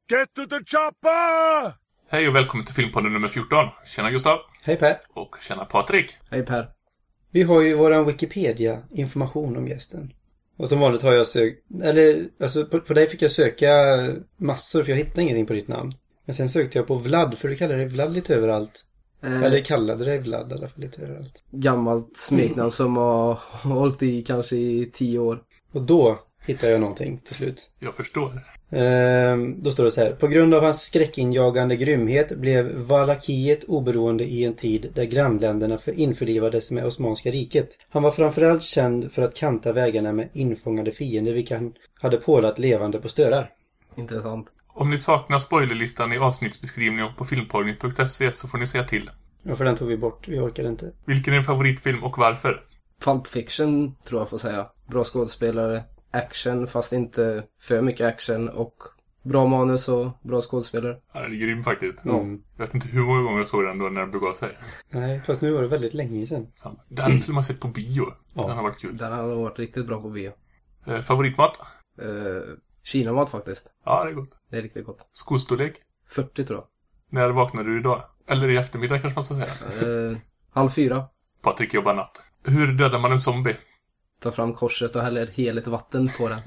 Get to the chopper! Hej och välkommen till Filmpodden nummer 14. Tjena Gustav. Hej Per. Och tjena Patrik. Hej Per. Vi har ju våran Wikipedia-information om gästen. Och som vanligt har jag sökt... Eller, alltså på dig fick jag söka massor för jag hittade ingenting på ditt namn. Men sen sökte jag på Vlad, för du kallar dig Vlad lite överallt. Eller kallade dig Vlad i alla fall lite överallt. Gammalt smeknamn som har hållit i kanske i 10 år. Och då hittade jag någonting till slut. Jag förstår. Då står det så här. På grund av hans skräckinjagande grymhet blev Valakiet oberoende i en tid där grannländerna införlivades med Osmanska riket. Han var framförallt känd för att kanta vägarna med infångade fiender vilka han hade pålat levande på störar. Intressant. Om ni saknar spoilerlistan i avsnittsbeskrivningen och på filmpodden.se så får ni säga till. Ja, för den tog vi bort. Vi orkade inte. Vilken är din favoritfilm och varför? Pulp Fiction tror jag får säga. Bra skådespelare. Action fast inte för mycket action och bra manus och bra skådespelare. Ja, den är grym faktiskt. Mm. Jag vet inte hur många gånger jag såg den då när den begav sig. Nej, fast nu var det väldigt länge sedan. Den skulle man sett på bio. Ja. Den har varit kul. Den har varit riktigt bra på bio. Favoritmat? Kinamat faktiskt. Ja, det är gott. Det är riktigt gott. Skostorlek? 40 tror jag. När vaknade du idag? Eller i eftermiddag kanske man ska säga. 3:30. Patrik jobbar natt. Hur dödar man en zombie? Ta fram korset och häller heligt vatten på den.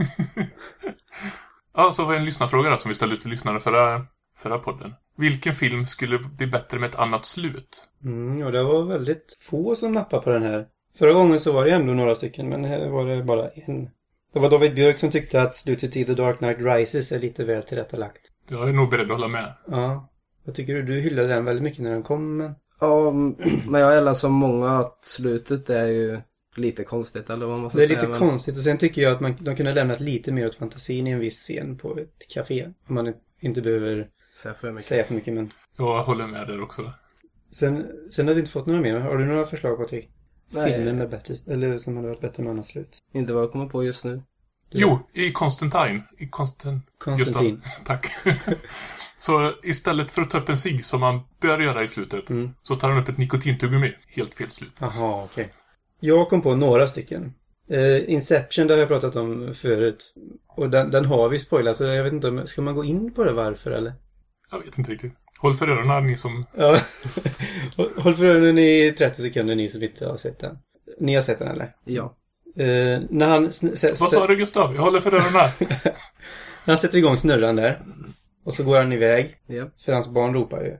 Ja, så var en lyssnarfråga då, som vi ställde ut till lyssnare förra podden. Vilken film skulle bli bättre med ett annat slut? Och det var väldigt få som nappade på den här. Förra gången så var det ändå några stycken, men här var det bara en. Det var David Björk som tyckte att slutet i The Dark Knight Rises är lite väl tillrättalagt. Jag är nog beredd att hålla med. Ja. Jag tycker du hyllade den väldigt mycket när den kom, men... Ja, men jag gillar som många att slutet är ju lite konstigt, eller vad man ska säga. Det är lite konstigt, och sen tycker jag att de kunde lämnat lite mer åt fantasin i en viss scen på ett café. Om man inte behöver säga för mycket, men... Jag håller med där också. Sen har vi inte fått några mer. Har du några förslag, Patrik? Nej. Filmer med bättre, eller som hade varit bättre med annat slut? Inte vad jag kommer på just nu. Jo, i Constantine. Konstantin. Tack. Så istället för att ta upp en cigg som man bör göra i slutet så tar han upp ett nikotintuggummi. Helt fel slut. Jaha, okej. Jag kom på några stycken. Inception, det har jag pratat om förut. Och den har vi spoilat, så jag vet inte, ska man gå in på det varför, eller? Jag vet inte riktigt. Håll för öronen, ni som... Ja, håll för öronen i 30 sekunder, ni som inte har sett den. Ni har sett den, eller? Ja. När han... Vad sa du, Gustav? Jag håller för öronen. När han sätter igång snurran där. Och så går han iväg. Ja. För hans barn ropar ju.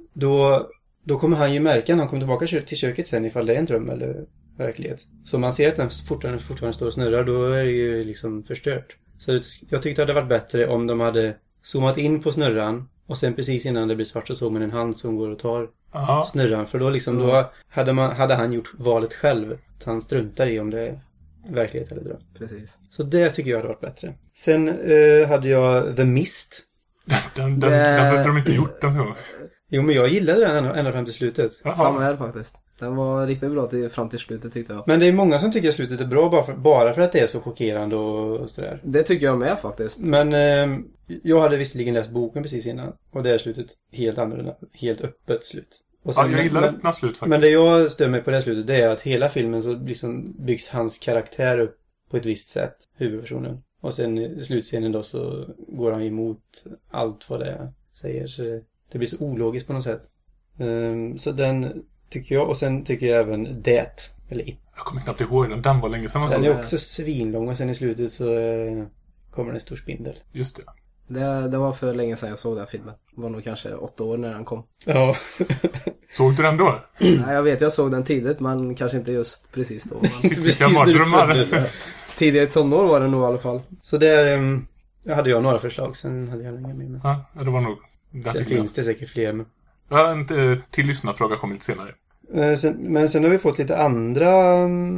Då kommer han ju märka när han kommer tillbaka till köket sen ifall det är en dröm eller verklighet. Så man ser att den fortfarande står och snurrar, då är det ju liksom förstört. Så jag tyckte att det hade varit bättre om de hade zoomat in på snurran och sen precis innan det blir svart så såg man en hand som går och tar snurran. För då liksom då hade han gjort valet själv. Att han struntar i om det är verklighet eller dröm. Precis. Så det tycker jag hade varit bättre. Sen hade jag The Mist. Den hade de inte gjort den här. Jo, men jag gillade den ända fram till slutet. Jaha. Samma här faktiskt. Den var riktigt bra fram till slutet tyckte jag. Men det är många som tycker att slutet är bra bara för att det är så chockerande och sådär. Det tycker jag med faktiskt. Men jag hade visserligen läst boken precis innan. Och det är slutet helt annorlunda. Helt öppet slut. Och sen, jag gillar öppna slut faktiskt. Men det jag stör mig på det slutet, det är att hela filmen så liksom byggs hans karaktär upp på ett visst sätt. Huvudpersonen. Och sen i slutscenen då så går han emot allt vad det säger. Så det blir så ologiskt på något sätt. Så den tycker jag. Och sen tycker jag även Det. Eller It. Jag kommer knappt ihåg den. Den var länge sedan. Den är också svinlång. Och sen i slutet så kommer en stor spindel. Just det. Det var för länge sedan jag såg den filmen. Det var nog kanske 8 år när den kom. Ja. Såg du den då? Nej, jag vet jag såg den tidigt. Men kanske inte just precis då. Vilka mardrömmar. Tidigare tonår var det nog i alla fall. Så där hade jag några förslag. Sen hade jag inga mer. Ja, det var nog... Sen finns det säkert fler. Men... Ja, en till lyssnarfråga kommer lite senare. Men sen har vi fått lite andra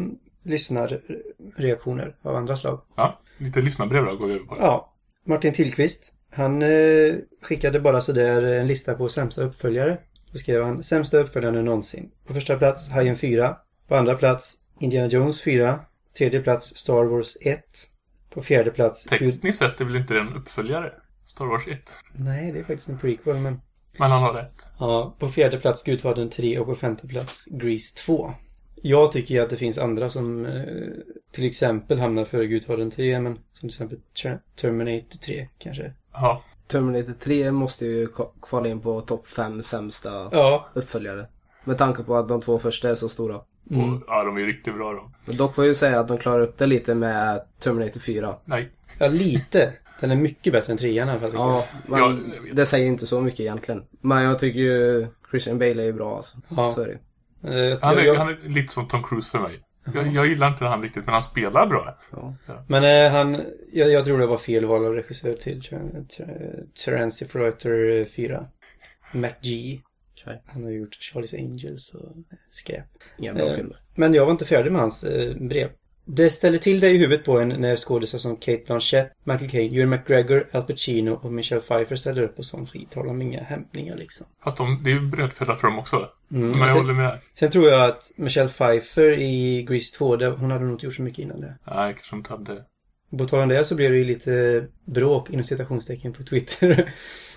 lyssnarreaktioner av andra slag. Ja, lite lyssnarbrev då går vi över på. Ja, Martin Tillqvist. Han skickade bara så där en lista på sämsta uppföljare. Då skrev han sämsta uppföljare någonsin. På första plats Hajen 4. På andra plats Indiana Jones 4. Tredje plats Star Wars 1. På fjärde plats... Tekniskt sett är väl inte den uppföljare? Star Wars 1. Nej, det är faktiskt en prequel, men... Men han har rätt. Ja, på fjärde plats Gudfadern 3 och på femte plats Grease 2. Jag tycker att det finns andra som till exempel hamnar före Gudfadern 3, men som till exempel Terminator 3 kanske. Ja. Terminator 3 måste ju kvala in på topp 5 sämsta Ja. uppföljare. Med tanke på att de 2 första är så stora. Och, ja, de är ju riktigt bra då. Men dock får jag ju säga att de klarar upp det lite med Terminator 4. Nej. Ja, lite. Den är mycket bättre än 3:an i alla fall. tycker jag. Ja, men Ja, jag vet. det säger ju inte så mycket egentligen. Men jag tycker ju Christian Bale är ju bra alltså. Ja. Så är det. Han är lite som Tom Cruise för mig. Jag gillar inte han riktigt, men han spelar bra. Ja. Men jag tror det var fel val av regissör till Terence Froiter 4. McG. Okej. Han har gjort Charlie's Angels och skräp. Inga bra filmer. Men jag var inte färdig med hans brev. Det ställer till dig i huvudet på en när skådespelare som Cate Blanchett, Michael Caine, Ewan McGregor, Al Pacino och Michelle Pfeiffer ställer upp på sån skit. Har de inga hämtningar liksom. Fast det är ju brödfödda för dem också. Men jag sen, håller med. Sen tror jag att Michelle Pfeiffer i Grease 2, hon hade nog inte gjort så mycket innan det. Nej, kanske inte hade. På tal om det så blev det ju lite bråk inom citationstecken på Twitter.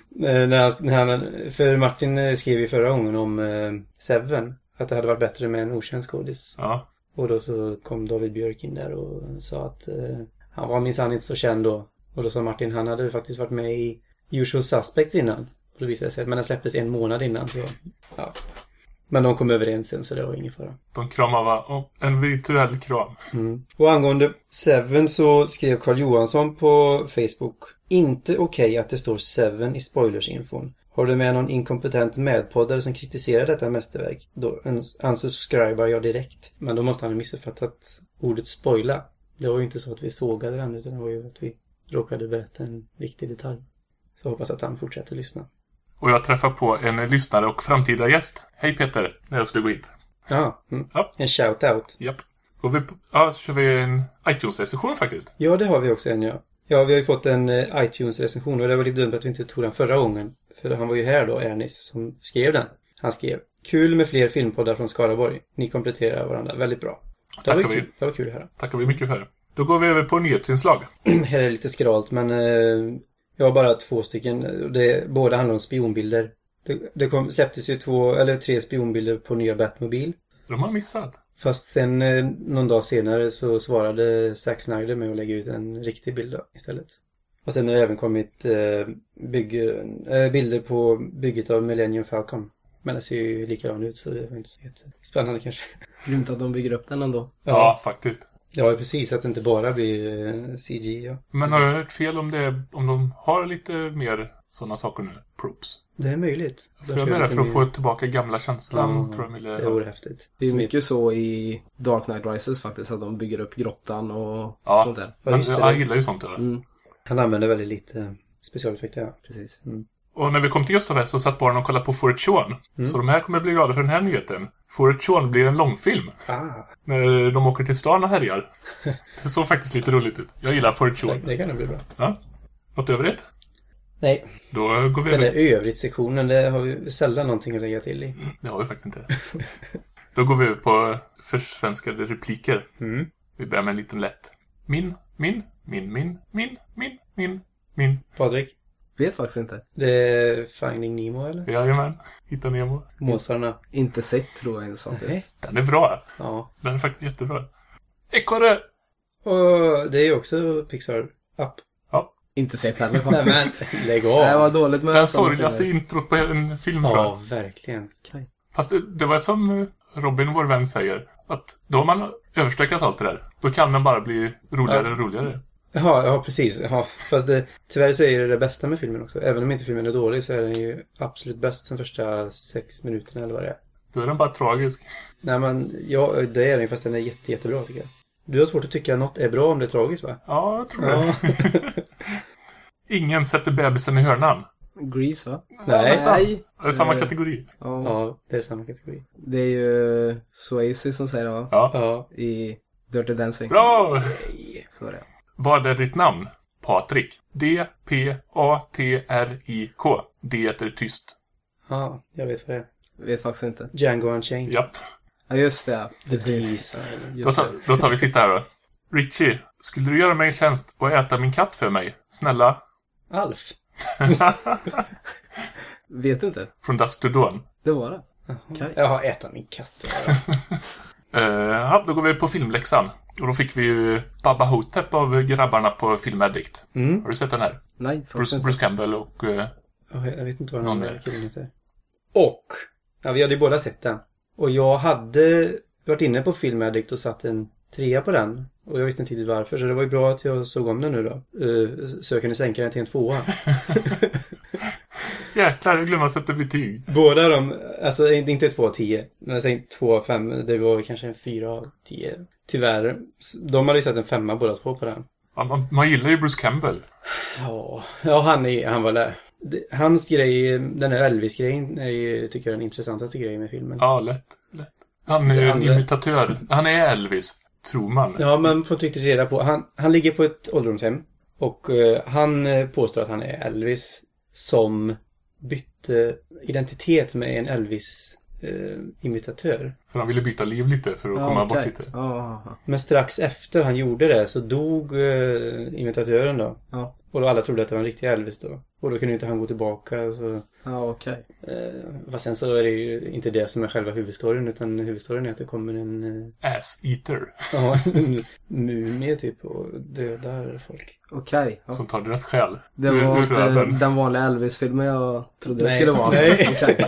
För Martin skrev ju förra gången om Seven. Att det hade varit bättre med en okänd skådis. Ja. Och då så kom David Björk in där och sa att han var minsann inte så känd då. Och då sa Martin, han hade faktiskt varit med i Usual Suspects innan. Och då visade det sig att den släpptes en månad innan. Så, ja. Men de kom överens sen så det var ingen fara. De kramar en virtuell kram. Och angående Seven så skrev Carl Johansson på Facebook: inte okej att det står Seven i spoilersinfon. Har du med någon inkompetent medpoddare som kritiserar detta mästerverk, då unsubscribar jag direkt. Men då måste han ha missuppfattat ordet spoila. Det var ju inte så att vi sågade den, utan det var ju att vi råkade berätta en viktig detalj. Så hoppas att han fortsätter lyssna. Och jag träffar på en lyssnare och framtida gäst. Hej Peter, när jag skulle gå hit. Ja. En shout-out. Japp. Och så kör vi en iTunes-recension faktiskt. Ja, det har vi också en, ja. Ja, vi har ju fått en iTunes-recension och det var lite dumt att vi inte tog den förra gången. För han var ju här då, Ernest, som skrev den. Han skrev: kul med fler filmpoddar från Skaraborg. Ni kompletterar varandra väldigt bra. Det var kul. Det var kul här. Tackar vi mycket för. Då går vi över på nyhetsinslag. Här är det lite skralt, men jag har bara 2 stycken. Båda handlar om spionbilder. Det släpptes ju 2 eller 3 spionbilder på nya Batmobil. De har missat. Fast sen någon dag senare så svarade Zack Snyder med att lägga ut en riktig bild då, istället. Och sen har det även kommit bilder på bygget av Millennium Falcon. Men det ser ju likadan ut så det var inte så spännande kanske. Grymt att de bygger upp den ändå. Ja, faktiskt. Ja, precis. Att det inte bara blir CG. Ja. Men har jag hört fel om de har lite mer sådana saker nu? Props. Det är möjligt. För jag menar för att få tillbaka gamla känslan. Tror jag det vore häftigt. Det är mycket så i Dark Knight Rises faktiskt. Att de bygger upp grottan och sånt där. Men jag gillar ju sånt där. Han använder väldigt lite specialeffekter, ja. Precis. Och när vi kom till just det så satt barnen och kollade på Fortune. Så de här kommer bli glada för den här nyheten. Fortune blir en långfilm. När de åker till stan och härjar. Det såg faktiskt lite roligt ut. Jag gillar Fortune. Det kan nog bli bra. Ja. Något övrigt? Nej. Då går vi den där övrigt-sektionen, det har vi sällan någonting att lägga till i. Det har vi faktiskt inte. Då går vi över på försvenskade repliker. Vi börjar med en liten lätt. Min. Patrik? Vet faktiskt inte. Det är Finding Nemo, eller? Jajamän. Hitta Nemo. Måsarna. Inte sett tror jag inte faktiskt. Den är bra. Ja. Den är faktiskt jättebra. Ekorre! Och det är ju också Pixar Up. Ja. Inte sett heller faktiskt. Nej, men lägg av. Det var dåligt med den sorgligaste introt på en film. Ja, verkligen. Okay. Fast det var som Robin, vår vän, säger. Att då har man överstökat allt det där. Då kan den bara bli roligare och roligare. Ja, precis. Ja, fast tyvärr så är det bästa med filmen också. Även om inte filmen är dålig så är den ju absolut bäst de första 6 minuterna eller vad det är. Då är den bara tragisk. Nej, men ja, det är den, fast den är jättebra tycker jag. Du har svårt att tycka att något är bra om det är tragiskt, va? Ja, jag tror det. Ingen sätter bebisen i hörnan. Grease, va? Nej. Det är samma kategori. Ja, det är samma kategori. Det är ju Swayze som säger det, va? Ja. I Dirty Dancing. Bra! Så är det. Vad är ditt namn? Patrik. D-P-A-T-R-I-K. Det är tyst. Ja, jag vet vad det är. Vet faktiskt inte. Django Unchained. Japp. Ja, just det. Precis. Då tar vi sista här då. Richie, skulle du göra mig en tjänst och äta min katt för mig? Snälla. Alf. Vet inte. Från Dusk to Dawn. Det var det. Okay. Jag har äta min katt. Ja, då går vi på filmläxan. Och då fick vi ju Baba Hotep av grabbarna på Film Addict. Har du sett den här? Nej, Bruce Campbell och... Jag vet inte vad någon den killen heter. Och, ja, vi hade ju båda sett den. Och jag hade varit inne på Film Addict och satt en 3 på den. Och jag visste inte riktigt varför, så det var ju bra att jag såg om den nu då. Så jag kunde sänka den till en 2. Jäklar, jag glömde att sätta betyg. Båda de, alltså inte 2 av 10. Men jag säger 2 av 5, det var kanske en 4 av 10. Tyvärr, de hade ju sett en 5 båda två på den. Ja, man gillar ju Bruce Campbell. Ja, han var där. Hans grej, den här Elvis-grejen tycker jag är den intressantaste grejen med filmen. Ja, lätt. Han är ju en imitatör. Han är Elvis, tror man. Ja, man får inte riktigt reda på. Han ligger på ett ålderdomshem. Och han påstår att han är Elvis som bytte identitet med en Elvis-imitatör. För han ville byta liv lite för att komma bort lite. Men strax efter han gjorde det så dog imitatören då. Ja. Och då alla trodde att det var en riktig Elvis då. Och då kunde inte han gå tillbaka. Så. Ja, okej. Fast sen så är det ju inte det som är själva huvudstoryn. Utan huvudstoryn är att det kommer en... Ass-eater. Ja, en mumie typ och dödar folk. Okej. Ja. Som tar deras själ. Det var ur röven. den vanliga Elvis-filmen jag trodde det skulle vara. Nej. Okay.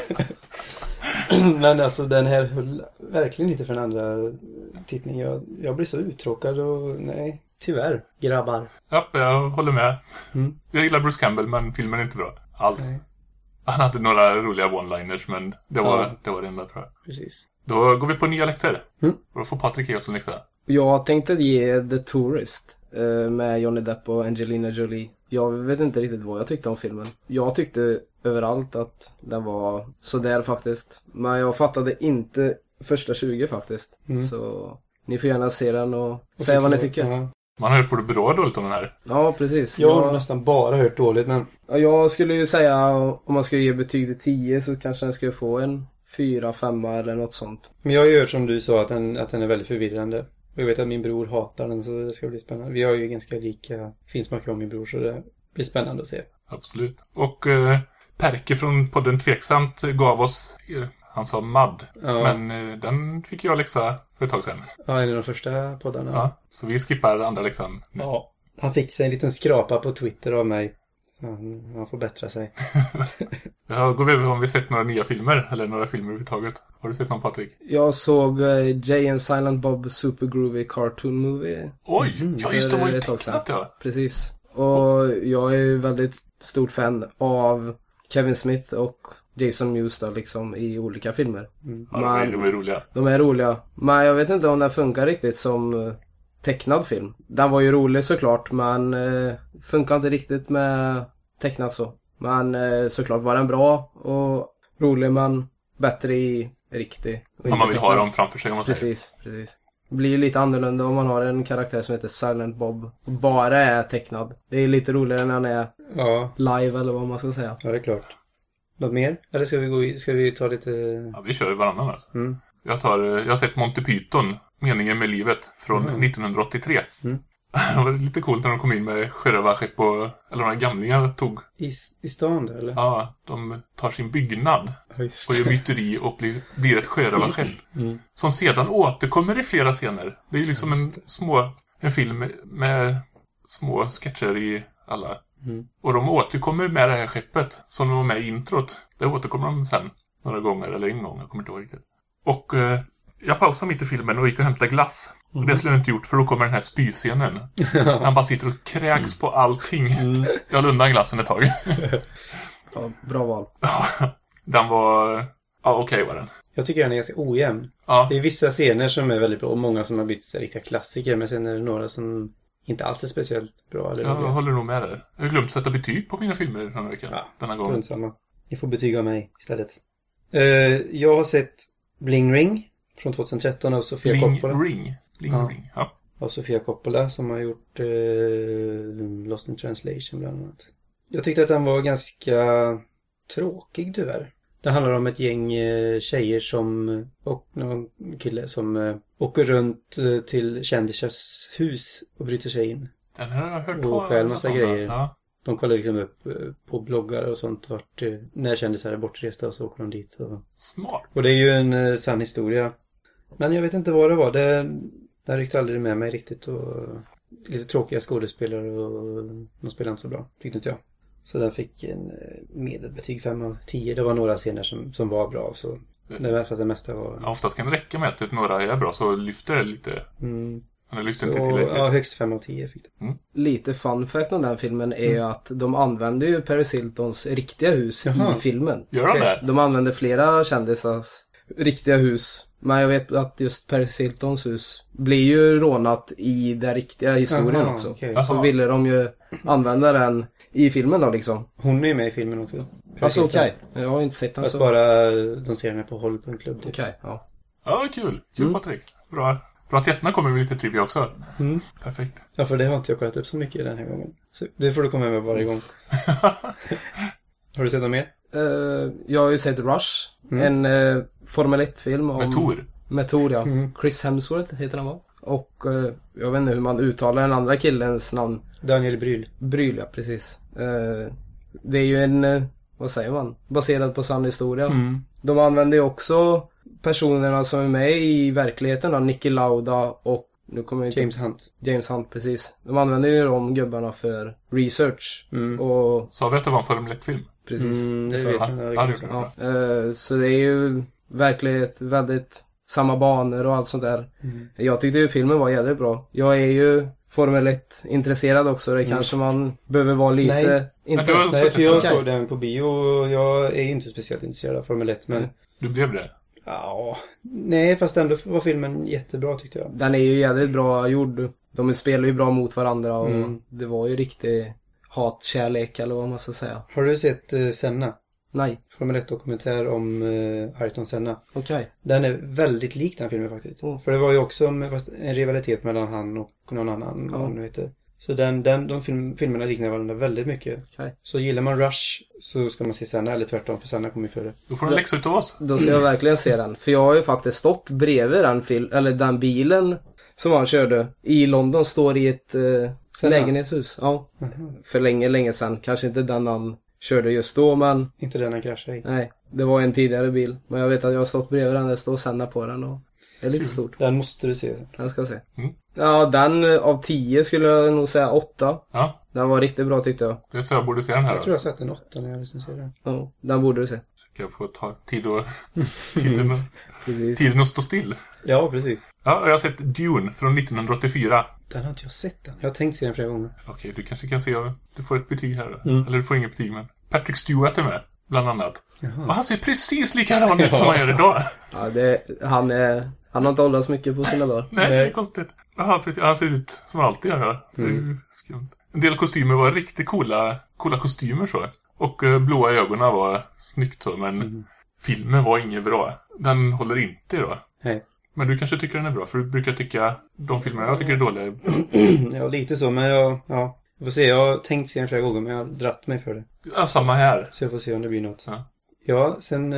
Men alltså den här höll verkligen inte för den andra tittningen. Jag blir så uttråkad och nej, tyvärr, grabbar. Ja, jag håller med. Jag gillar Bruce Campbell, men filmen är inte bra alls. Nej. Han hade några roliga one-liners, men det var det enda, tror jag. Precis. Då går vi på nya läxor. Och då får Patrik ge oss en läxa. Jag tänkte ge The Tourist med Johnny Depp och Angelina Jolie. Jag vet inte riktigt vad jag tyckte om filmen. Jag tyckte överallt att den var sådär faktiskt. Men jag fattade inte första 20 faktiskt. Så ni får gärna se den och säga vad ni tycker. Ja. Man har hört både bra och dåligt om den här. Ja, precis. Jag har nästan bara hört dåligt, men... Ja, jag skulle ju säga, om man skulle ge betyg till 10 så kanske den skulle få en 4, 5 eller något sånt. Men jag har ju hört som du sa att den är väldigt förvirrande. Jag vet att min bror hatar den, så det ska bli spännande. Vi har ju ganska lika finsmak om min bror, så det blir spännande att se. Absolut. Och Perke från podden Tveksamt gav oss... Han sa Mad. Ja. Men den fick jag läxa för ett tag sedan. Ja, en av de första poddarna. Ja, så vi skippar andra läxan nu. Ja, han fick sig en liten skrapa på Twitter av mig. Han får bättra sig. Ja, går vi över om vi sett några nya filmer. Eller några filmer överhuvudtaget. Har du sett någon, Patrik? Jag såg Jay and Silent Bob Super Groovy Cartoon Movie. Oj, ja just det, var ju tecknat, ja. Precis. Och jag är ju väldigt stort fan av Kevin Smith och Jason Mewes då, liksom i olika filmer. Ja, de är roliga. De är roliga. Men jag vet inte om den funkar riktigt som tecknad film. Den var ju rolig såklart, men funkar inte riktigt med tecknat så. Men såklart var den bra och rolig, men bättre i riktig. Om man vill ha dem framför sig. Precis. Det blir ju lite annorlunda om man har en karaktär som heter Silent Bob och bara är tecknad. Det är lite roligare när han är live eller vad man ska säga. Ja, det är klart. Något mer? Eller ska vi ta lite... Ja, vi kör varannan alltså. Jag har sett Monty Python, Meningen med livet, från 1983. Det var lite coolt när de kom in med sjörövarskepp och... Eller några gamlingar tog... I stan där, eller? Ja, de tar sin byggnad och gör myteri och blir ett sjörövarskepp. Som sedan återkommer i flera scener. Det är ju liksom en film med små sketcher i alla. Och de återkommer med det här skeppet som de var med i introt. Det återkommer de sen några gånger, eller en gång, jag kommer inte ihåg riktigt. Och jag pausade mitt i filmen och gick och hämtade glass. Och det skulle jag inte gjort, för då kommer den här spyscenen. Han bara sitter och kräks på allting. Jag la undan glassen ett tag. Ja, bra val. Den var... Ja, okej var den. Jag tycker den är ganska ojämn. Ja. Det är vissa scener som är väldigt bra och många som har blivit riktiga klassiker. Men sen är det några som inte alls är speciellt bra. Eller jag håller nog med där. Jag har glömt sätta betyg på mina filmer den här veckan. Denna gång. Samma. Ni får betyga mig istället. Jag har sett Bling Ring från 2013 av Sofia Coppola. Bling Ring. Ja. Av Sofia Coppola som har gjort Lost in Translation bland annat. Jag tyckte att den var ganska tråkig tyvärr. Det handlar om ett gäng tjejer och någon kille som åker runt till kändisars hus och bryter sig in. Den har jag hört och stjäl massa grejer. Ja. De kollar liksom upp på bloggar och sånt när kändisar är bortresta och så åker de dit. Smart. Och det är ju en sann historia. Men jag vet inte vad det var. Den ryckte aldrig med mig riktigt. Och lite tråkiga skådespelare och de spelade inte så bra, tyckte inte jag. Så den fick en medelbetyg 5 av 10. Det var några scener som var bra. Så fast det mesta var... Ja, oftast kan det räcka med att typ några är bra så lyfter det lite. Men det lyfter inte tillräckligt. Ja, högst 5 av 10 fick det. Lite fun fact om den filmen är ju att de använder ju Paris Hiltons riktiga hus i filmen. Gör de det? De använder flera kändisars riktiga hus. Men jag vet att just Paris Hiltons hus blir ju rånat i den riktiga historien också. Okay. Så ville de ju använda den i filmen då liksom. Hon är med i filmen också. Alltså okej. Jag har inte sett den så. så. Bara de ser henne på håll på en klubb. Typ. Okej, ja. Ja, kul. Kul Patrik. Bra att gästerna kommer med lite trivia också. Perfekt. Ja, för det har inte jag kollat upp så mycket den här gången. Så det får du komma med varje gång. Har du sett något mer? Jag har ju sett Rush. En Formel 1-film. Med Thor, ja. Chris Hemsworth heter han va? Och jag vet inte hur man uttalar den andra killens namn. Daniel Brühl. Brühl, ja, precis. Det är ju en, vad säger man? Baserad på sann historia. De använder ju också personerna som är med i verkligheten då, Niki Lauda och nu kommer jag inte... James Hunt, precis. De använder ju de gubbarna för research. Och... Sa vi att det var en Formel 1-film? Precis. Det vet jag. Så det är ju verkligen väldigt samma banor och allt sånt där. Jag tyckte ju filmen var jävligt bra. Jag är ju Formel 1 intresserad också. Det kanske man behöver vara lite... Nej, för jag såg den på bio och jag är ju inte speciellt intresserad av Formel 1. Men... Du blev det? Ja, nej, fast ändå var filmen jättebra tyckte jag. Den är ju jävligt bra gjord. De spelar ju bra mot varandra och det var ju riktigt hatkärlek eller vad man ska säga. Har du sett Senna? Nej. Formel 1-dokumentär om Ayrton Senna. Okej. Den är väldigt lik den filmen faktiskt. För det var ju också en rivalitet mellan han och någon annan, vad nu heter. Så de filmerna liknar varandra väldigt mycket. Okay. Så gillar man Rush så ska man se Senna, eller tvärtom, för Senna kommer ju före. Då får du läxa ut av oss. Då ska jag verkligen se den. För jag har ju faktiskt stått bredvid den bilen som han körde i London, står i ett lägenhetshus. Ja. För länge sedan. Kanske inte den han körde just då, men... Inte den han kraschade i. Nej, det var en tidigare bil. Men jag vet att jag har stått bredvid den, det står Senna på den och det är lite stort. Den måste du se. Den ska jag se. Ja, den av 10 skulle jag nog säga 8. Ja. Den var riktigt bra tyckte jag. Det så jag borde se den här. Jag tror jag har sett en 8 när jag recenserar den. Ja, den borde du se. Ska jag få ta tiden att stå still. Ja, precis. Ja, jag har sett Dune från 1984. Den har inte jag sett den. Jag har tänkt se den flera gånger. Okej, du kanske kan se. Du får ett betyg här. Eller du får inget betyg, men Patrick Stewart är med, bland annat. Jaha. Och han ser precis likadan ut som han gör idag. Ja, han har inte åldrats mycket på sina dagar. Nej, det är konstigt. Aha, precis. Han ser ut som alltid gör. Det är ju skumt. En del kostymer var riktigt coola kostymer så. Och blåa ögonen var snyggt så, men filmen var inget bra. Den håller inte då. Nej. Men du kanske tycker den är bra, för du brukar tycka de filmerna jag tycker är dåliga. Ja, lite så, men jag får se. Jag har tänkt se den flera gånger, men jag har dratt mig för det. Ja, samma här. Så jag får se om det blir något. Ja,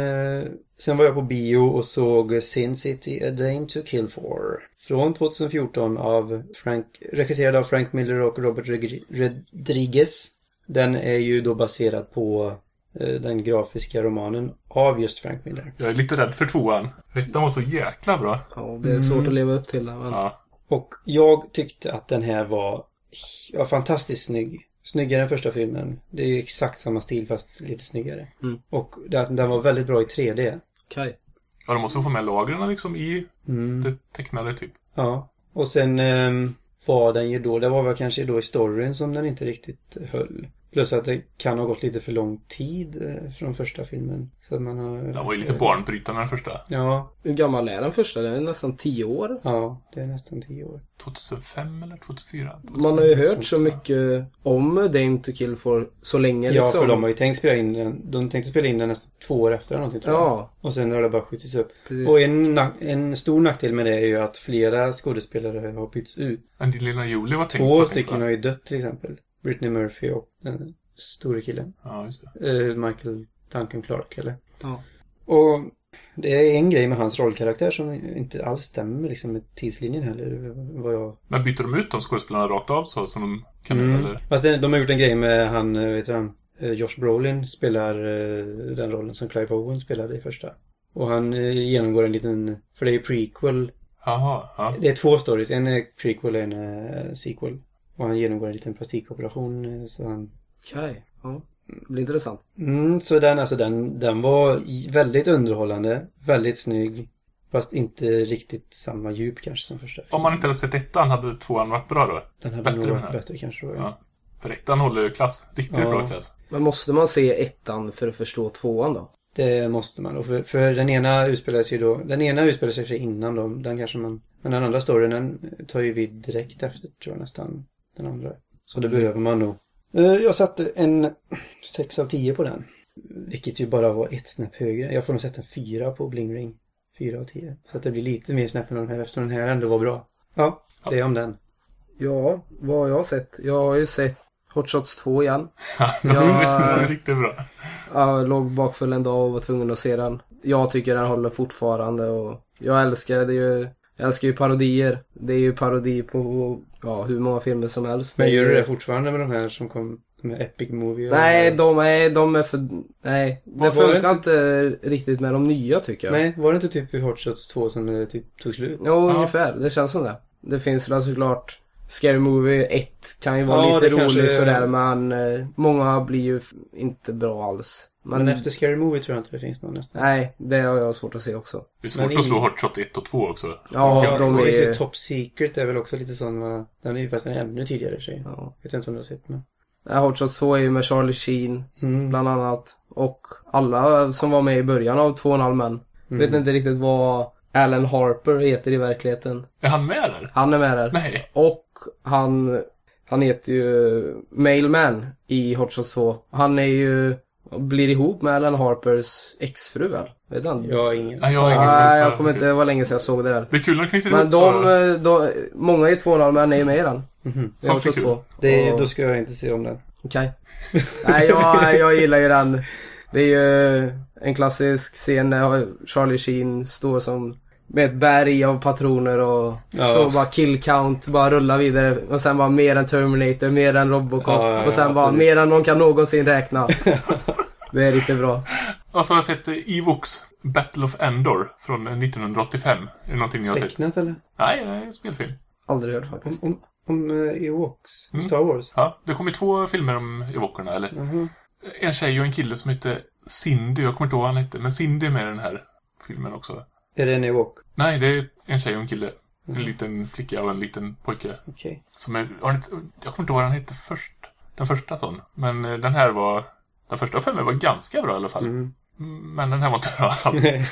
sen var jag på bio och såg Sin City, A Dame to Kill For. Från 2014 regisserad av Frank Miller och Robert Rodriguez. Den är ju då baserad på den grafiska romanen av just Frank Miller. Jag är lite rädd för 2:an. Den var så jäkla bra. Ja, det är svårt att leva upp till den. Men... Ja. Och jag tyckte att den här var fantastiskt snygg. Snyggare än första filmen. Det är exakt samma stil fast lite snyggare. Och den var väldigt bra i 3D. Okej. Ja, de måste få med lagren liksom i det tecknade typ. Ja, och sen var den ju då, det var väl kanske då i storyn som den inte riktigt höll. Plus att det kan ha gått lite för lång tid från första filmen. Så att man har... Den var ju lite barnbrytande den första. Ja. Hur gammal är den första? Det är nästan 10 år. Ja, det är nästan 10 år. 2005 eller 2004? 2005. Man har ju hört så mycket om Dame to Kill For så länge liksom. Ja, för de har ju tänkt spela in den. De tänkte spela in den nästan 2 år efter någonting, tror jag. Och sen har det bara skjutits upp. Precis. Och en stor nackdel med det är ju att flera skådespelare har bytts ut. Angelina Jolie var tänkt 2 stycken har ju dött till exempel. Brittany Murphy och den store killen. Ja, just det. Michael Duncan Clark, eller? Ja. Och det är en grej med hans rollkaraktär som inte alls stämmer liksom med tidslinjen heller. Men byter de ut de skådespelarna rakt av så som de kan eller? Fast de har gjort en grej med han Josh Brolin spelar den rollen som Clive Owen spelade i första. Och han genomgår en liten, för det är ju prequel. Jaha, ja. Det är 2 stories, en är prequel och en är sequel. Och han genomgår en liten plastikoperation så han... Okej, ja. Det blir intressant. Så den var väldigt underhållande, väldigt snygg. Fast inte riktigt samma djup kanske som första filmen. Om man inte hade sett ettan hade 2an varit bra då? Den hade bättre nog varit bättre kanske då, ja. För ettan håller klass, riktigt bra klass. Men måste man se ettan för att förstå 2an då? Det måste man. Och för den ena utspelar sig för innan då. Den kanske man... Men den andra storyn den tar ju vid direkt efter, tror jag nästan. Den andra. Så det behöver man nog. Jag satte en 6 av 10 på den. Vilket ju bara var ett snäpp högre. Jag får nog sätta en 4 på Bling Ring. 4 av 10. Så att det blir lite mer snäpp än den här. Eftersom den här ändå var bra. Ja, det är om den. Ja, vad har jag sett? Jag har ju sett Hot Shots 2 igen. Det var riktigt bra. Jag låg bakfull en dag och var tvungen att se den. Jag tycker den håller fortfarande och jag älskar ju parodier. Det är ju parodi på hur många filmer som helst. Men gör du det fortfarande med de här som kom med Epic Movie? Nej, de är för... Nej, det funkar inte riktigt med de nya tycker jag. Nej, var det inte typ i Hot Shots 2 som det typ tog slut? Jo, ungefär. Det känns som det. Det finns såklart... Scary Movie 1 kan ju vara lite rolig sådär, men många blir ju inte bra alls. Men efter Scary Movie tror jag inte det finns någon nästan. Nej, det har jag svårt att se också. Det är svårt att slå Hot Shot 1 och 2 också. Ja, de är ju... Top Secret är väl också lite sån, den är ju fast en ännu tidigare tjej. Ja. Jag vet inte om du har sett den. Hot Shots 2 är ju med Charlie Sheen bland annat. Och alla som var med i början av 2,5 män. Vet inte riktigt vad Alan Harper heter i verkligheten. Är han med där? Han är med där. Nej. Och han heter ju Mailman i Hot Shots 2. Han är ju blir ihop med Alan Harpers exfru väl? Vet han? Jag har ingen. Nej, jag kommer inte, det var länge sedan jag såg det där. Det är kul att knyta ihop. Men många i 2,5 män är ju med i den. I Hot Shots 2. Då ska jag inte se om den. Okej. Nej, jag gillar ju den. Det är ju en klassisk scen när Charlie Sheen står som med ett berg av patroner och står bara kill count, bara rulla vidare och sen bara mer än Terminator, mer än Robocop och sen bara mer än någon kan någonsin räkna. Det är riktigt bra. Och så har jag sett Ewoks Battle of Endor från 1985. Är det någonting ni har sett? Tecknat eller? Nej, det är en spelfilm. Aldrig hört faktiskt. Om Ewoks? Star Wars? Ja, det kommer 2 filmer om Ewokerna, eller? En tjej och en kille som heter Cindy, jag kommer inte ihåg vad han heter, men Cindy är med i den här filmen också. Är det en Ewok? Nej, det är en tjej och en kille. En liten flicka och en liten pojke. Okej. Som är, jag kommer inte ihåg vad han hette först. Den första sån. Men den här var... Den första filmen var ganska bra i alla fall. Men den här var inte bra.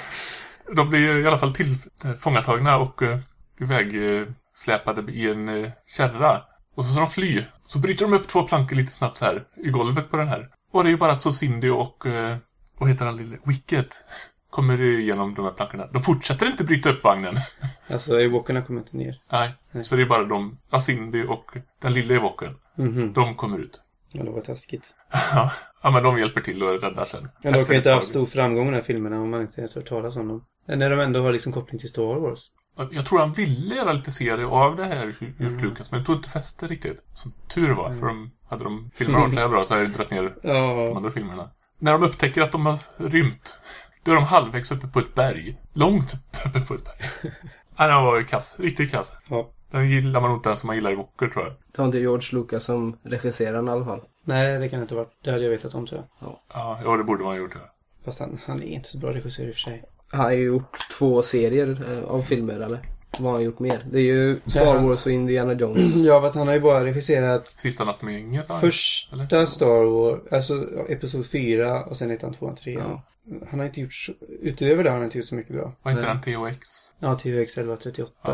De blir i alla fall fångatagna och iväg släpade i en kärra. Och så de fly. Så bryter de upp 2 plankor lite snabbt så här i golvet på den här. Och det är ju bara att så Cindy och vad heter han lille? Wicked kommer igenom de här plankorna. De fortsätter inte bryta upp vagnen. Alltså Ewokerna kommer inte ner. Nej, så det är bara Cindy och den lilla Ewoken. De kommer ut. Ja, det var taskigt. Ja, men de hjälper till och räddar sen. Men de kan inte ha stor framgång i de här filmerna om man inte ens hört talas om dem. När de ändå har liksom koppling till Star Wars. Jag tror han ville göra lite serie av det här just Lucas, men jag tror inte fäste riktigt. Som tur var, för hade de filmer ordentligt bra så hade jag dragit ner de andra filmerna. När de upptäcker att de har rymt, då är de halvvägs uppe på ett berg. Långt uppe på ett berg. Han var kass, riktigt kass. Ja. Den gillar man inte ens som man gillar i Walker, tror jag. Det var inte George Lucas som regisserade den i alla fall. Nej, det kan inte vara. Det hade jag vetat om, tror jag. Ja, det borde man ha gjort. Fast han är inte så bra regissör i och för sig. Han har ju gjort 2 serier av filmer, eller? Vad har han gjort mer? Det är ju Star Wars och Indiana Jones. Ja, fast han har ju bara regisserat Sista natten med gänget. Första Star Wars, alltså episod 4 och sen 1, 2, 3. Ja. Han har inte gjort, utöver det har han inte gjort så mycket bra. Vad heter den? THX? Ja, THX 1138. Ja.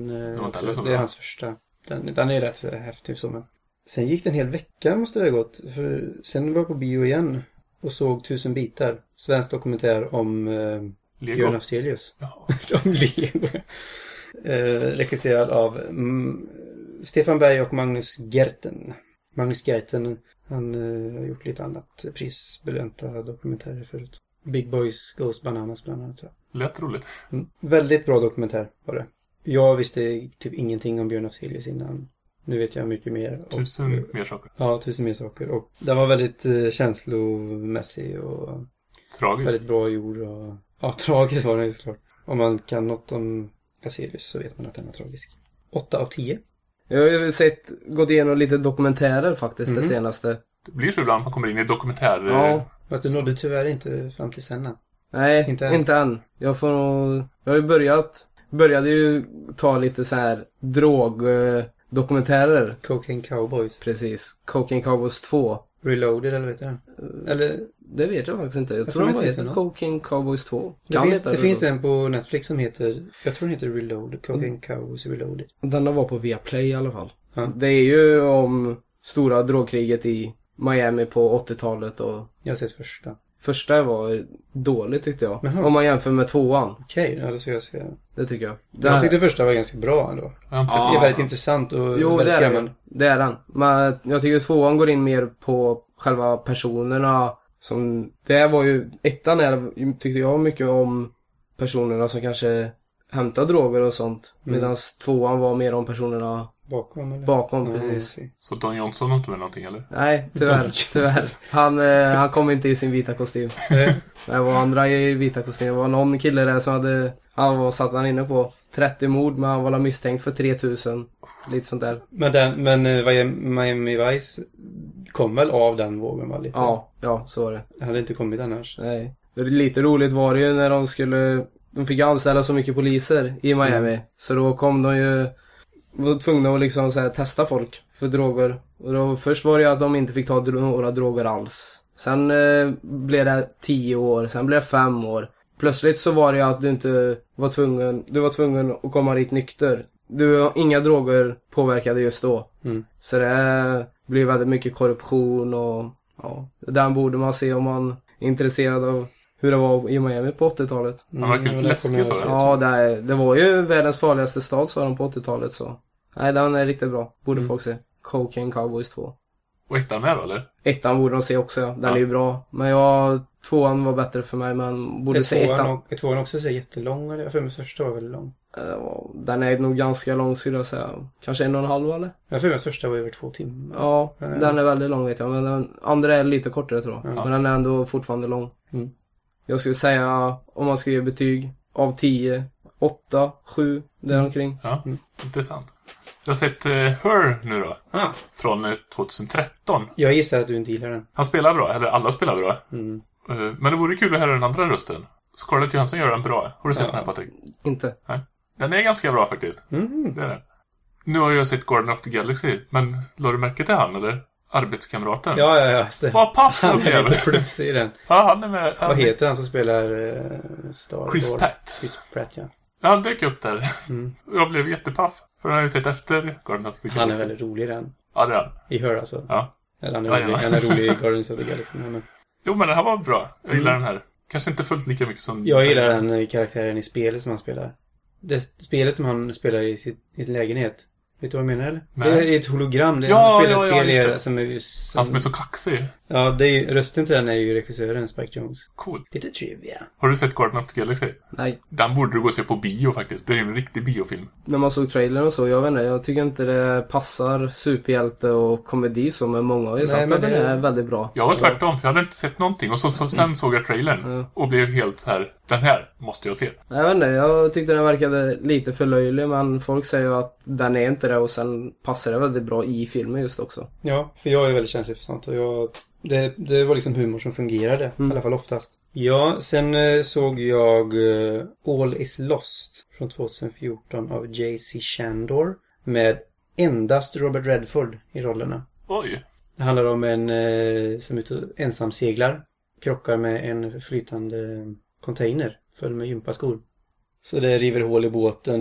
Det är hans första. Den är rätt häftig så, men. Sen gick det en hel vecka måste det ha gått. För sen var jag på bio igen och såg 1000 bitar. Svensk dokumentär om Björn Afzelius. Om Lego. Regisserad av Stefan Berg och Magnus Gerten. Magnus Gerten, han har gjort lite annat prisbelönta dokumentärer förut. Big Boys Ghost Bananas bland annat, tror jag. Lät roligt. Väldigt bra dokumentär var det. Jag visste typ ingenting om Björn Afzelius innan. Nu vet jag mycket mer. 1000 mer saker. Ja, 1000 mer saker. Och den var väldigt känslomässig och Tragiskt. Väldigt bra gjord och... Ja, tragiskt var den ju såklart. Om man kan något om Asirius så vet man att den var tragisk. 8 av 10. Jag har ju gått igenom lite dokumentärer faktiskt det senaste. Det blir så ibland man kommer in i dokumentärer. Ja. Fast du nådde tyvärr inte fram till sen. Nej, Inte än. än. Jag har ju började ju ta lite så här drogdokumentärer. Cocaine Cowboys. Precis. Cocaine Cowboys 2. Reloaded eller vet du den? Eller... Det vet jag faktiskt inte. Jag tror tror den det heter heter något. Cocaine Cowboys 2. Det finns en på Netflix som heter... Jag tror den heter Reloaded. Cocaine Cowboys Reloaded. Den var på Viaplay i alla fall. Ja. Det är ju om stora drogkriget i Miami på 80-talet och... Jag har sett första. Första var dåligt tyckte jag. Jaha. Om man jämför med 2:an. Okej, ja, då ska jag se. Det tycker jag. Jag tyckte första var ganska bra ändå. Jag har inte sett Det är väldigt intressant och Jo, väldigt det är skrämmande. den. Det är den. Men jag tycker 2:an går in mer på själva personerna. Som, det var ju... Ettan tyckte jag mycket om personerna som kanske hämtar droger och sånt. Medan 2:an var mer om personerna Bakom eller? bakom, Ja, precis. okej. Så Don Johnson har inte med någonting, eller? Nej, tyvärr. Han kom inte i sin vita kostym. Det var andra i vita kostym. Det var någon kille där som satt han inne på 30 mord, men han var misstänkt för 3000. Lite sånt där. Men Miami Vice kom väl av den vågen, va? Lite? Ja, så var det. Det hade inte kommit annars. Nej. Lite roligt var det ju när de fick anställa så mycket poliser i Miami. Så då kom de ju var tvungna att liksom så här, testa folk för droger. Och då, först var det ju att de inte fick ta några droger alls. Sen blev det 10 år, sen blev det 5 år. Plötsligt så var det ju att du var tvungen att komma dit nykter. Inga droger påverkade just då. Så det blev väldigt mycket korruption och ja, den borde man se om man är intresserad av hur det var i Miami på 80-talet. Han verkar lite läskig då. Ja, det var ju världens farligaste stad sa de på 80-talet så. Nej, den är riktigt bra. Borde folk se. Cocaine Cowboys 2. Och ettan med då, eller? Ettan borde de se också, ja. Den är ju bra. Men 2:an var bättre för mig, men borde se ettan. Är 2:an också så jättelång? Eller? Jag för mig första var väldigt lång. Den är nog ganska lång skulle jag säga. Kanske 1,5 eller? Jag för mig första var över 2 timmar. Ja, den är väldigt lång vet jag. Men den andra är lite kortare tror jag. Men den är ändå fortfarande lång. Jag skulle säga, om man ska ge betyg, av 10, 8, 7, däromkring. Ja, intressant. Jag har sett Her nu då. Från 2013. Jag gissar att du inte gillar den. Han spelar bra, eller alla spelar bra. Men det vore kul att höra den andra rösten. Scarlett Johansson gör den bra. Har du sett den här, Patrik? Inte. Nej. Den är ganska bra faktiskt. Det är den. Nu har jag sett Guardian of the Galaxy. Men lade du märke till han, eller? Arbetskamraten. Ja. Vad paff han är blev. lite plufsig i den. Ja, han är med. Vad heter han som spelar Star Chris Wars? Pratt. Chris Pratt, ja. Ja, han dök upp där. Jag blev jättepaff. För han har ju sett efter Guardian of the Galaxy. Han är väldigt rolig i den. Ja, det är han. I Her alltså. Ja. Eller han är rolig i Guardians of the Galaxy. Men... Jo, men den här var bra. Jag gillar den här. Kanske inte fullt lika mycket som... Jag gillar den karaktären i spelet som han spelar. Det spelet som han spelar i sin lägenhet. Vet du vad jag menar eller? Nej. Det är ett hologram. Det Ja, spelar spel just det. som är Han som är så kaxig. Ja, det är, rösten till den är ju regissören Spike Jonze. Coolt. Lite trivia. Har du sett Guardian of the Galaxy? Nej. Den borde du gå och se på bio faktiskt. Det är en riktig biofilm. När man såg trailern och så, jag vet inte, jag tycker inte det passar superhjälte och komedi som är många har ju sagt att den är väldigt bra. Jag var tvärtom, för jag hade inte sett någonting. Och sen såg jag trailern och blev helt så här: den här måste jag se. Jag vet inte, jag tyckte den verkade lite för löjlig, men folk säger ju att den är inte det och sen passar det väldigt bra i filmen just också. Ja, för jag är väldigt känslig för sånt och det var liksom humor som fungerade, i alla fall oftast. Ja, sen såg jag All is Lost från 2014 av J.C. Chandor med endast Robert Redford i rollerna. Oj. Det handlar om en som ensamseglar, krockar med en flytande container full med gympaskor. Så det river hål i båten,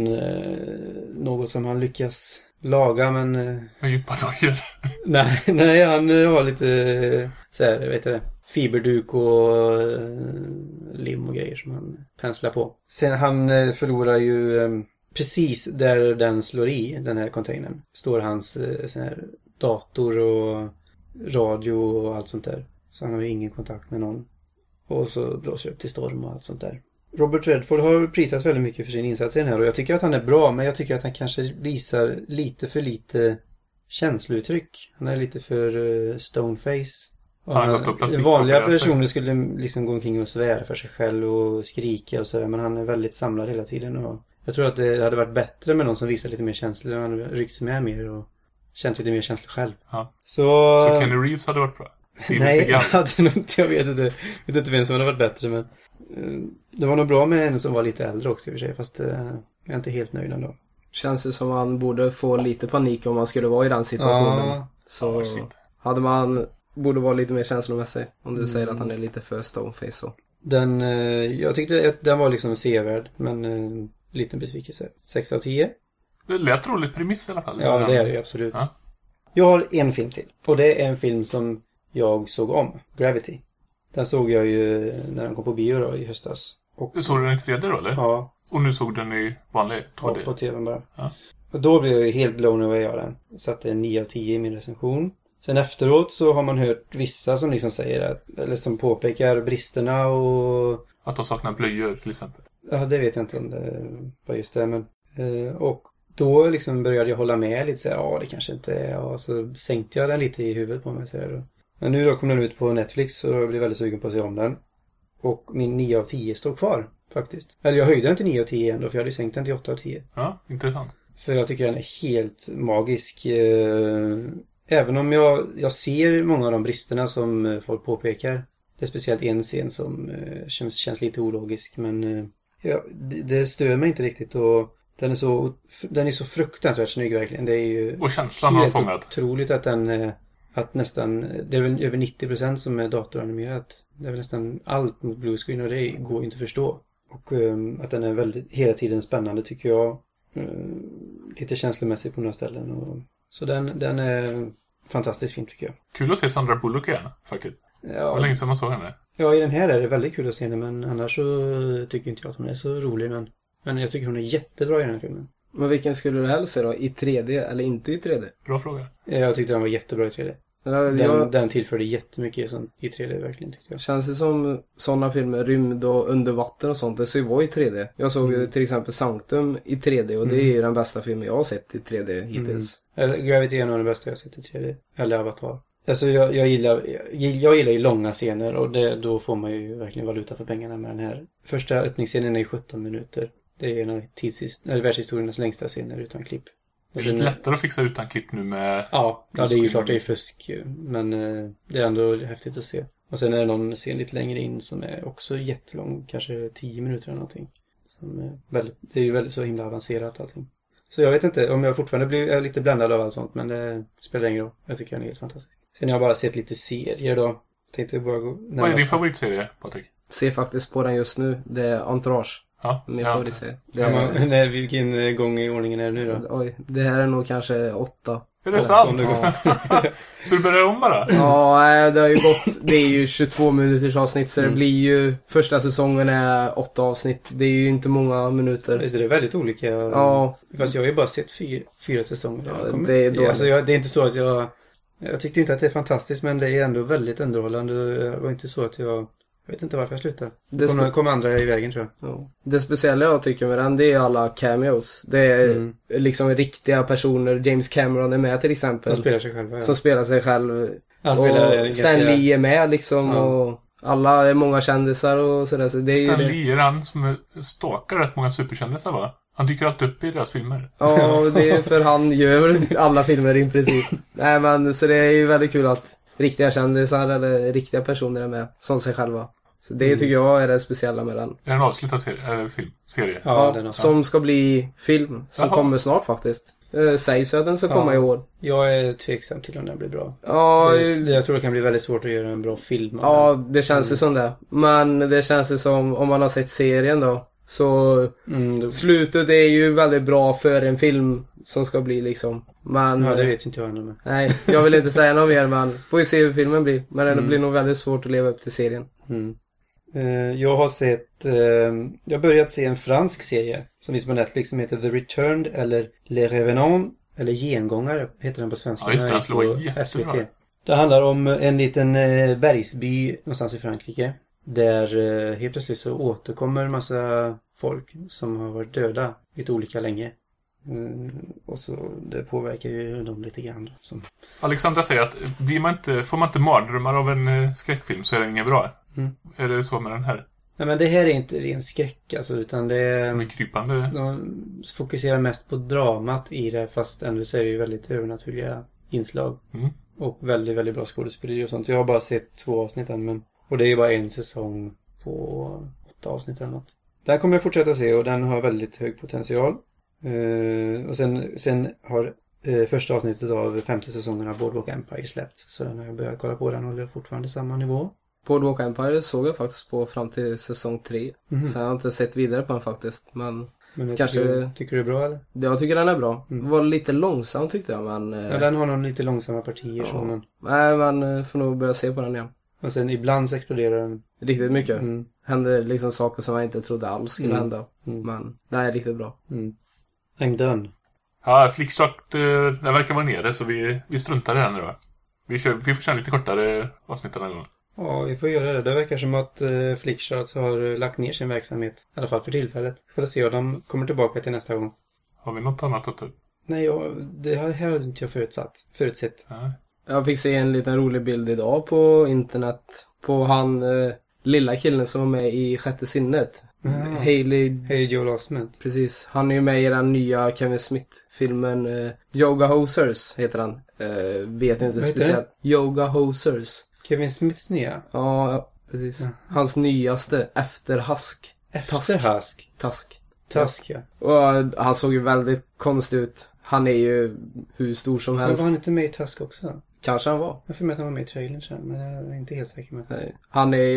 något som han lyckas laga, men... Med gympatojer. Nej, han har lite så här, vet du det, fiberduk och lim och grejer som han penslar på. Sen han förlorar ju precis där den slår i den här containern. Står hans sån här dator och radio och allt sånt där. Så han har ju ingen kontakt med någon. Och så blåser upp till storm och allt sånt där. Robert Redford har prisats väldigt mycket för sin insats i den här och jag tycker att han är bra, men jag tycker att han kanske visar lite för lite känslouttryck. Han är lite för stoneface Han har gått upp plastik. Vanliga personer skulle liksom gå omkring och svära för sig själv och skrika och sådär. Men han är väldigt samlad hela tiden. Och jag tror att det hade varit bättre med någon som visar lite mer känslor. Han hade ryckt med mer och känt lite mer känslor själv. Ja. Så Kenny Reeves hade varit bra? Nej, jag vet inte vem som hade varit bättre. Men det var nog bra med en som var lite äldre också i och för sig. Fast jag är inte helt nöjd ändå. Känns ju som man borde få lite panik om man skulle vara i den situationen. Ja. Så hade man borde vara lite mer känslomässig. Om du säger att han är lite för stoneface så. Jag tyckte att den var liksom sevärd. Men liten besvikelse. 6 av 10. Det lät roligt premiss i alla fall. Ja, det är det absolut. Ja. Jag har en film till. Och det är en film som jag såg om. Gravity. Den såg jag ju när den kom på bio då, i höstas. Och, såg du den i 3D då, eller? Ja. Och nu såg den i vanlig 2D? Ja, på tvn bara. Ja. Och då blev jag helt blown away av den. Satte 9 av 10 i min recension. Sen efteråt så har man hört vissa som liksom säger att, eller som påpekar bristerna och... Att de saknar blöjor till exempel. Ja, det vet jag inte om det var just det, men... Och då liksom började jag hålla med lite så här, ja det kanske inte är... Och så sänkte jag den lite i huvudet på mig så här. Men nu då kom den ut på Netflix och jag blev väldigt sugen på att se om den. Och min 9 av 10 står kvar faktiskt. Eller jag höjde den till 9 av 10 ändå för jag hade sänkt den till 8 av 10. Ja, intressant. För jag tycker den är helt magisk. Även om jag ser många av de bristerna som folk påpekar. Det är speciellt en scen som känns lite ologisk. Men det stör mig inte riktigt. Och den är så fruktansvärt snygg verkligen. Det är ju och känslan har fångat. Helt otroligt att den... Att nästan, det är väl över 90% som är datoranimerat. Det är väl nästan allt mot bluescreen och det går inte att förstå. Och att den är väldigt, hela tiden spännande tycker jag. Lite känslomässigt på några ställen. Så den är fantastisk film tycker jag. Kul att se Sandra Bullock igen faktiskt. Ja. Det var länge sedan man såg henne. Ja, i den här är det väldigt kul att se henne. Men annars så tycker inte jag att hon är så rolig. Men jag tycker hon är jättebra i den här filmen. Men vilken skulle du helst se då? I 3D eller inte i 3D? Bra fråga. Jag tyckte den var jättebra i 3D. Den tillförde jättemycket i 3D verkligen tycker jag. Känns det som sådana filmer, rymd och under vatten och sånt, det ska ju vara i 3D. Jag såg ju till exempel Sanctum i 3D och det är ju den bästa filmen jag har sett i 3D hittills. Gravity är nog den bästa jag har sett i 3D. Eller Avatar. Alltså jag gillar ju långa scener och då får man ju verkligen valuta för pengarna med den här. Första öppningsscenen är 17 minuter. Det är en av världshistoriens längsta scener utan klipp. Det är lite lättare att fixa utan klipp nu med... Ja, det är ju klart det är fusk. Men det är ändå häftigt att se. Och sen är det någon scen lite längre in som är också jättelång. Kanske 10 minuter eller någonting. Det är ju väldigt så himla avancerat allting. Så jag vet inte om jag fortfarande blir lite bländad av allt sånt. Men det spelar ingen roll. Jag tycker den är helt fantastisk. Sen har jag bara sett lite serier då. Tänkte bara gå... Vad är din favoritserie, Patrik? Ser faktiskt på den just nu. Det är Entourage. Ja, min favoritserie. Vilken gång i ordningen är det nu då? Oj, det här är nog kanske 8. Är det sant? Så du börjar om bara? Ja, det har ju gått. Det är ju 22 minuters avsnitt så det blir ju... Första säsongen är 8 avsnitt. Det är ju inte många minuter. Visst är det väldigt olika. Ja. Fast jag har ju bara sett 4 säsonger. Ja, det är dåligt. Alltså, det är inte så att jag tyckte inte att det är fantastiskt men det är ändå väldigt underhållande. Det var inte så att jag vet inte varför jag slutade. Det kom andra i vägen tror jag. Ja. Det speciella jag tycker med den det är alla cameos. Det är liksom riktiga personer. James Cameron är med till exempel. Som spelar sig själv. Ja. Som spelar sig själv. Och Stan Lee är med liksom. Ja. Och alla är många kändisar och sådär. Så det är Stan Lee är han som stalkar rätt många superkändisar va? Han dyker alltid upp i deras filmer. Ja, det är för han gör alla filmer i princip. Nej men så det är ju väldigt kul att riktiga kändisar eller riktiga personer är med som sig själva. Så det tycker jag är det speciella med den. Är det en avslutad serie? Ja, den som ska bli film. Som kommer snart faktiskt. Sägs att den ska komma i år. Jag är tveksam till om den blir bra. Ja, jag tror det kan bli väldigt svårt att göra en bra film. Ja, det känns ju som det. Men det känns ju som om man har sett serien då. Så slutet är ju väldigt bra för en film som ska bli liksom. Men, ja, det vet inte jag ännu. Nej, jag vill inte säga något mer men får ju se hur filmen blir. Men det blir nog väldigt svårt att leva upp till serien. Jag har jag har börjat se en fransk serie som finns på Netflix som heter The Returned eller Le Revenant eller Gengångare heter den på svenska. Ja, just det, den slår jättebra. Det handlar om en liten bergsby någonstans i Frankrike där helt plötsligt så återkommer en massa folk som har varit döda lite olika länge. Och så det påverkar ju dem lite grann. Som... Alexandra säger att får man inte mardrömmar av en skräckfilm så är den inget bra. Är det så med den här? Nej, men det här är inte ren skräck alltså, utan det är krypande. De fokuserar mest på dramat i det, fast ändå så är det ju väldigt övernaturliga inslag. Och väldigt, väldigt bra skådespelare och sånt. Jag har bara sett 2 avsnitt än, men... Och det är ju bara en säsong på 8 avsnitt eller något. Den kommer jag fortsätta se och den har väldigt hög potential. Och sen har första avsnittet av 5:e säsongen av Boardwalk Empire släppts. Så den har jag börjat kolla på, den håller fortfarande samma nivå. Boardwalk Empire såg jag faktiskt på fram till säsong 3. Så jag har inte sett vidare på den faktiskt. Men kanske... Tycker du det är bra eller? Jag tycker den är bra. Det var lite långsam tyckte jag, men... Ja, den har nog lite långsamma partier. Ja. Så, men... Nej, man får nog börja se på den igen. Och sen ibland så exploderar den. Riktigt mycket. Händer liksom saker som jag inte trodde alls skulle hända. Men det är riktigt bra. I'm done. Ja, Flickshot, den verkar vara nere så vi struntar i den nu va? Vi får köra lite kortare avsnitt den här gången. Ja, vi får göra det. Det verkar som att Flickshot har lagt ner sin verksamhet. I alla fall för tillfället. Får se om de kommer tillbaka till nästa gång. Har vi något annat att ta upp? Nej, det här hade inte jag förutsett. Ja. Jag fick se en liten rolig bild idag på internet. På han lilla killen som var med i Sjätte sinnet. Haley Joel Osment. Precis. Han är ju med i den nya Kevin Smith-filmen Yoga Hosers heter han. Vet inte speciellt. Yoga Hosers. Kevin Smiths nya? Ja, precis. Hans nyaste, Efter Husk. Task, ja. Och han såg ju väldigt konstig ut. Han är ju hur stor som helst. Men var han inte med i Task också? Kanske han var. Jag får med att han var med i trailern sen, men jag är inte helt säker med. Nej. Han är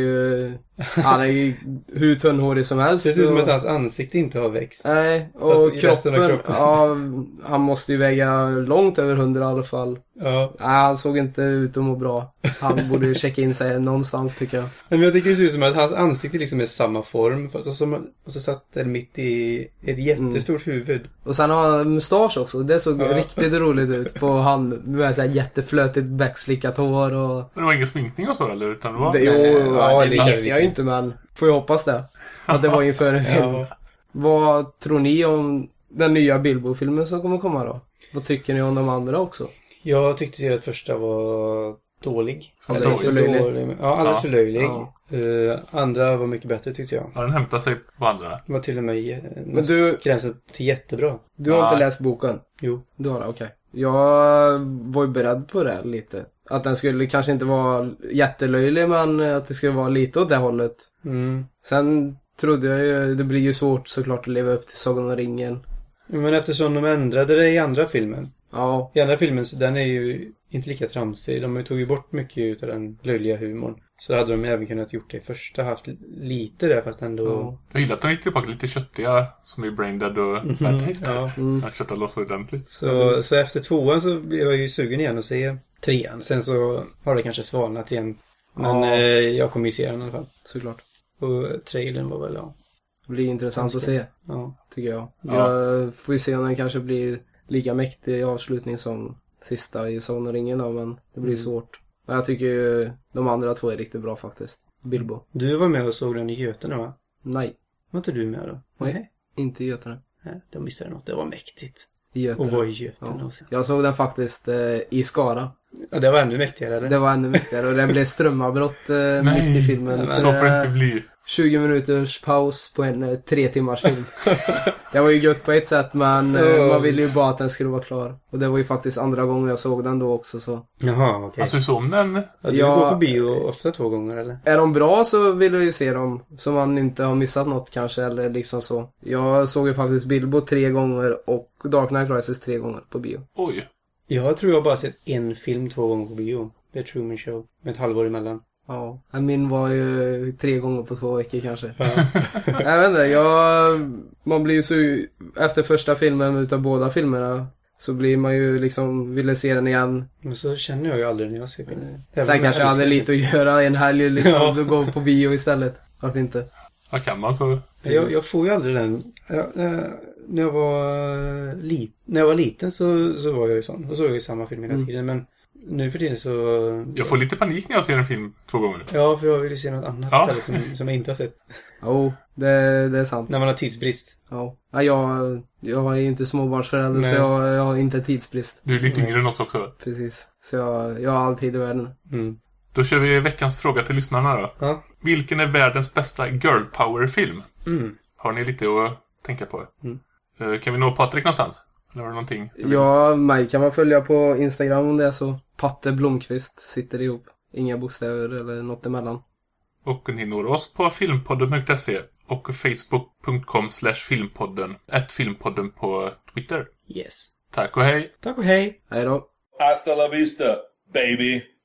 ju hur tunnhårig som helst. Det ser ut som att hans ansikte inte har växt. Nej, och kroppen. Ja, han måste ju väga långt över 100 i alla fall. Ja. Nej, han såg inte ut att må bra. Han borde ju checka in sig någonstans tycker jag. Men jag tycker det ser ut som att hans ansikte liksom är samma form. Och så satt den mitt i ett jättestort huvud. Och sen har han mustasch också. Det såg riktigt roligt ut på han. Med så här jätteflötigt backslickat hår och... Men det var ingen sminkning och så eller? Utan det var... det vet jag inte men får jag hoppas det. Att det var inför en film. Vad tror ni om den nya Bilbo-filmen som kommer komma då? Vad tycker ni om de andra också? Jag tyckte att första var dålig. Alldeles för löjlig. Ja, alldeles för löjlig. Ja. Andra var mycket bättre tyckte jag. Ja, den hämtar sig på andra. Det var till och med gränsen till jättebra. Du har inte läst boken? Jo. Du har det, okej. Jag var ju beredd på det lite. Att den skulle kanske inte vara jättelöjlig men att det skulle vara lite åt det hållet. Sen trodde jag ju, det blir ju svårt såklart att leva upp till Sagan om ringen. Men eftersom de ändrade det i andra filmen. Ja. I andra filmen så den är ju inte lika tramsig. De tog ju bort mycket av den löjliga humorn. Så hade de även kunnat gjort det i första. Haft lite där fast ändå... Ja. Jag gillar att de gick tillbaka lite köttiga som i Brain Dead och Bad Taste. Jag köttar loss ordentligt. Så efter 2:an så blev jag ju sugen igen att se 3:an. Sen så har det kanske svalnat igen. Men jag kommer ju se den i alla fall. Såklart. Och trailern var väl Det blir intressant att se. Ja. Tycker jag. Jag får ju se om den kanske blir lika mäktig avslutning som sista i Sagan om ringen då, men det blir svårt. Men jag tycker ju de andra 2 är riktigt bra faktiskt. Bilbo. Du var med och såg den i Götene va? Nej. Var inte du med då? Nej. Inte i Götene. Nej, de missade något. Det var mäktigt. I Götene. Och var i Götene också. Jag såg den faktiskt i Skara. Ja, det var ännu mäktigare eller? Det var ännu mäktigare och det blev strömavbrott mitt i filmen. Så får det inte bli. 20 minuters paus på en 3 timmars film. Det var ju gött på ett sätt men man ville ju bara att den skulle vara klar. Och det var ju faktiskt andra gången jag såg den då också så. Jaha, okej. Okay. Alltså du såg den? Ja, du går på bio ofta 2 gånger eller? Är de bra så vill jag ju se dem. Så man inte har missat något kanske eller liksom så. Jag såg ju faktiskt Bilbo 3 gånger och Dark Knight Rises 3 gånger på bio. Oj. Jag tror jag bara sett en film 2 gånger på bio. Det är Truman Show. Med ett halvår emellan. Ja, min var ju 3 gånger på 2 veckor kanske. Ja. Jag vet inte, man blir ju så efter första filmen utav båda filmerna så blir man ju liksom ville se den igen. Men så känner jag ju aldrig när jag ser filmen. Sen kanske jag hade lite att göra en helg liksom då gå på bio istället. Varför inte? Ja, kan man så. Jag får ju aldrig den. När jag var liten så var jag ju sån. Och så var jag ju samma film hela tiden. Men nu för tiden så... Jag får lite panik när jag ser en film 2 gånger. Ja, för jag vill ju se något annat istället som jag inte har sett. Jo, det är sant. När man har tidsbrist. Ja, jag är ju inte småbarnsförälder. Nej. Så jag har inte tidsbrist. Du är lite yngre än oss också. Precis, så jag har all tid i världen. Då kör vi veckans fråga till lyssnarna då. Ja. Vilken är världens bästa girl power-film? Mm. Har ni lite att tänka på? Kan vi nå Patrik någonstans? Eller har du någonting? Ja, mig kan man följa på Instagram om det är så. Patte Blomqvist sitter ihop. Inga bokstäver eller något emellan. Och ni når oss på filmpodden.se och facebook.com/filmpodden @filmpodden på Twitter. Yes. Tack och hej! Tack och hej. Hej då. Hasta la vista, baby.